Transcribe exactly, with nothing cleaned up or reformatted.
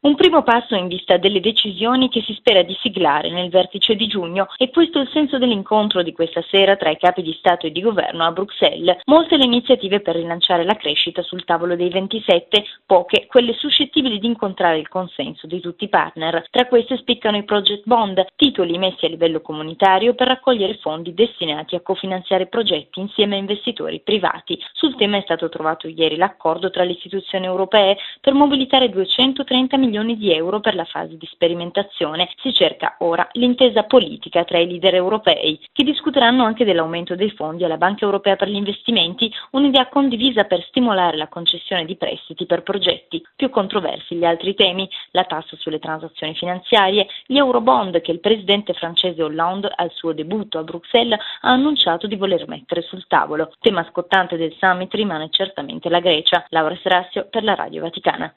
Un primo passo in vista delle decisioni che si spera di siglare nel vertice di giugno è questo il senso dell'incontro di questa sera tra i capi di Stato e di Governo a Bruxelles. Molte le iniziative per rilanciare la crescita sul tavolo dei ventisette, poche quelle suscettibili di incontrare il consenso di tutti i partner. Tra queste spiccano i project bond, titoli emessi a livello comunitario per raccogliere fondi destinati a cofinanziare progetti insieme a investitori privati. Sul tema è stato trovato ieri l'accordo tra le istituzioni europee per mobilitare duecentotrenta milioni di euro per la fase di sperimentazione. Si cerca ora l'intesa politica tra i leader europei, che discuteranno anche dell'aumento dei fondi alla Banca Europea per gli Investimenti, un'idea condivisa per stimolare la concessione di prestiti per progetti. Più controversi gli altri temi, la tassa sulle transazioni finanziarie, gli eurobond che il presidente francese Hollande al suo debutto a Bruxelles ha annunciato di voler mettere sul tavolo. Tema scottante del summit rimane certamente la Grecia. Laura Serasio per la Radio Vaticana.